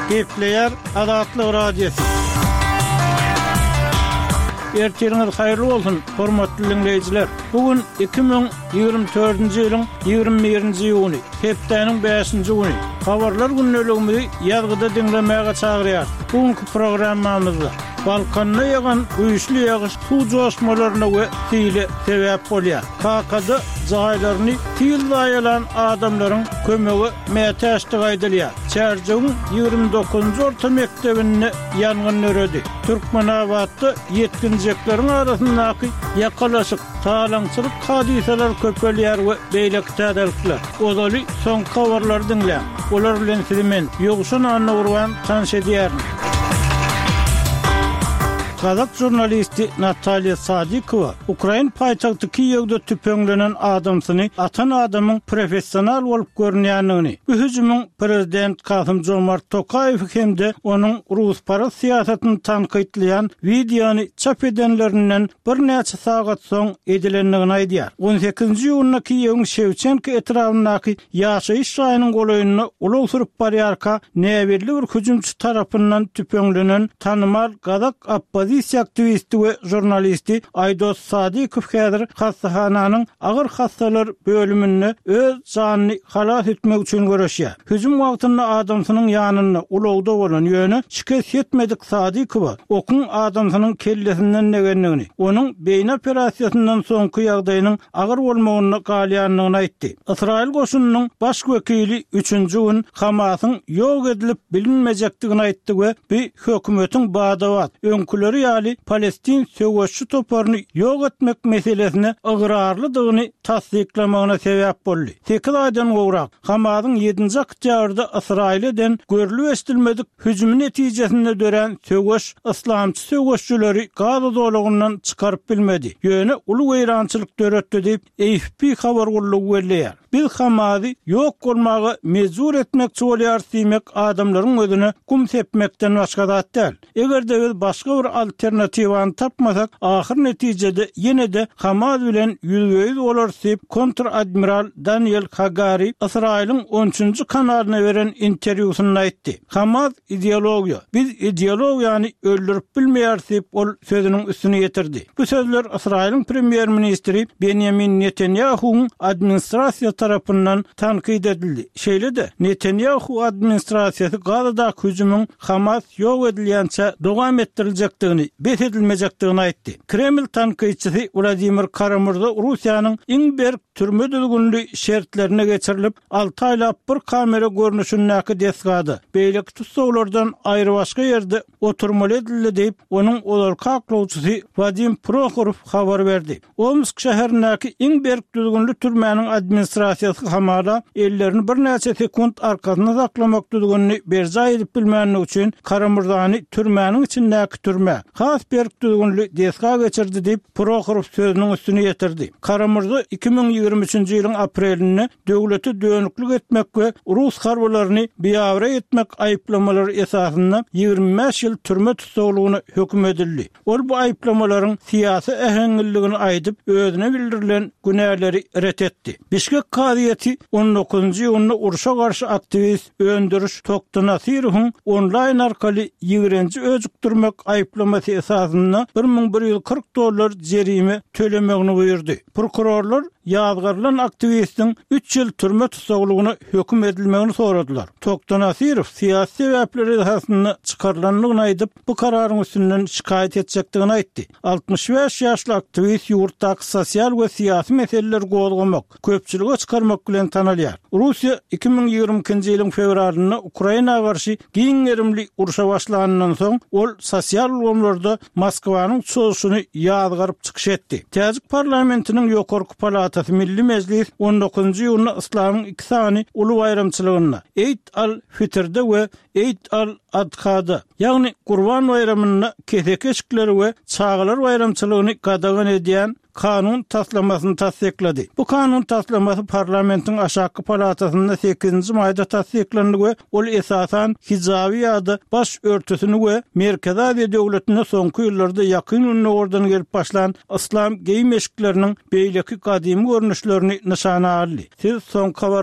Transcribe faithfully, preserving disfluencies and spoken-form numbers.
Gepleyer Adatlı Radyosu. Ertiriniz hayırlı olsun, hormatly dinleyijiler. Bugün iki bin ýygrimi dördünji ýylyň ýygrimi birinji ýuny, hepdeniň beşinji güni. Habarlar günneligimizi ýazgyda dinlemäge çagyrýar. Bugünkü programmamyzda Balkanda ýagan güýçli ýagyş suw joşmalaryna we tili sebäp bolýar. Kakada jaýlaryny til daýalan adamlaryň kömegi mätäşdik aýdylýar. Çärjegin ýygrimi dokuzunji orta mektebinde ýangyn öredi. Türkmenabadda yetkinjeklerin arasyndaky ýakalaşyk talaňçylyk hadiseler köpelýär we beýle täzelikler. Ozaly soň habarlar dinlä. Olar bilen sizimen ýoguşan anna urwan tanış edýär. Kazak jurnalisti Natalya Sadikova, Ukrayn paýtagty Kiýewde tüpeňlenen adamsyny atan adamyň professional bolup görnýändigini, bu hüjümüň prezident Kasym Jomart Tokaýew hemde onuň Rusparast siýasatyny tanqidleýän videony çap edenlerinden bir näçe sagat soň edilendigini aýdýar. on sekizinji ýylyna Kiýewiň Şewçenko etrafyndaky ýaşaýyş şaýynyň golaýyny ulug sürup barýarka näwirli bir hüjümçi tarapyndan tüpeňlenen tanymal Kazak Opozisiýa aktivisti we jurnalisti Aydos Sadikow häzir hastahananyň agyr hastalar bölüminde öz janyny halas etmek üçin görüşýär. Hüjüm wagtynda adamsynyň ýanyna ulugda bolan ýöne şikayet etmedik Sadikow okun adamsynyň kellesinden negenligini, onuň beýne operasiýasyndan soňky ýagdaýynyň agyr bolmagyny galýanlygyny aýtdy. Israil goşunynyň baş wekili üçünji gün Hamasyň ýok edilip bilinmejekdigini aýtdy we bir hökümetiň badawat öňküleri ýaly Palestin söwüşçü toparyny ýok etmek meselesine ıgrarlydygyny tasdiklamagyna sebäp boldy. sekiz aýdan gowrak Hamasyň ýedinji oktýabrda Israilden görülip estilmedik hüjüm netijesinde dören söwüş islamçy söwüşçüleri Gaza dolagyndan çykaryp bilmedi. Ýöne uly weýrançylyk döretdi diýip A F P habar gullugy berýär. Biz Hamasy ýok bolmagy mezur etmekçi bolýar diýmek adamlaryň özüne kum sepmekden başga zat däl. Egerde biz başga bir alternatiwany tapmasak, ahir netijede ýene-de Hamas bilen ýüzgeýiz bolar diýip kontr-admiral Daniel Hagari Israil'in on üçünji kanalyna beren interwýusyny aýtdy. Hamas ideologiýa, biz ideologiýany öldürip bilmeýär diýip ol sözüniň üstüne ýetirdi. Bu sözler Israil'in premier ministri Benjamin Netanyahu'nun administrasiýa tarapyndan tanqid edildi. Şeýle de Netanyahu administrasiýasy Gazada hüjümüň Hamas ýok edilýänçe dowam etdirilejekdigini, bet edilmejekdigini aýtdy. Kreml tanqidçisi Vladimir Karamurza Russiýanyň iň berk türme düzgünlüğü şertlerine geçirilip altı aylap bir kamera görünüşündäki desgady. Beýle tutsaglardan aýry başga ýerde oturmaly edildi diýip onuň olarka aklawçysy Vadim Prokhorov habar berdi. Omsk şäherindäki iň berk düzgünlü türmäniň administrasiýasy Hamada ellerini bir näçe sekund arkasyna saklamak düzgünlüğü berja edip bilmänligi üçin Karamurzany türmäniň içindäki türme has berk düzgünlü desga geçirdi diýip Prokhorov sözüniň üstüne ýetirdi. Karamurza iki bin ýygrimi üçünji ýylyň aprelinde döwleti dönüklik etmek we Rus harbalaryny biýawra etmek aýplamalary esasynda ýygrimi beş ýyl türme tutsaglygyny hökm edildi. Ol bu aýplamalaryň siýasy ähengilligini aýdyp özüne bildirilen günäleri ret etdi. Bişkek kadyýaty on dokuzunji ýylyna uruşa garşy aktivist öndürüş Tokto Nasirowyň onlaýn arkaly ýigrenji özükdirmek aýplamasy esasynda bir ming bir ýüz kırk dollar jerime tölemegini buyurdy. Prokurorlar ýazgarlan aktivistin üç ýyl türme tutsaglygyny hökm edilmegini soradylar. Tokto Nasirow siýasy sebäpleri esasynda çykarlanlygyny aýdyp bu kararyň üstünden şikayet etjekdigini aýtdy. altmış beş ýaşly aktivist ýurtdaky sosial we siýasy meseleler gozgamak, köpçülige çykarmak bilen tanalýar. Russiýa iki bin ýygrimi ikinji ýylyň fevralyna Ukrainaga garşy giňerimli uruşa başlanandan soň ol sosial ulgamlarda Moskwanyň çözüşini ýazgaryp çykyş etdi. Täzik parlamentiniň ýokarky palatasy Milli Mejlis on dokuzunji ýylyna islamyň iki sany uly bayramçylygyna Eid al-Fitr'de we Eid al-Adha'da, ýagny Gurban bayramyna kesek eşikleri we çağalar bayramçylygyny gadagan edýän kanun taslamasyny tasdiklady. Bu kanun taslamasy parlamentiň aşağı palatasynda sekizinji maýda tasdiklandy we ol esasan hijabi ýa-da baş örtüsini we Merkezi Aziýa döwletine soňky ýyllarda ýakyn ünlü ordan gelip başlan islam geýim eşikleriniň beýleki kadymy görnüşlerini nişana aldy. Siz soň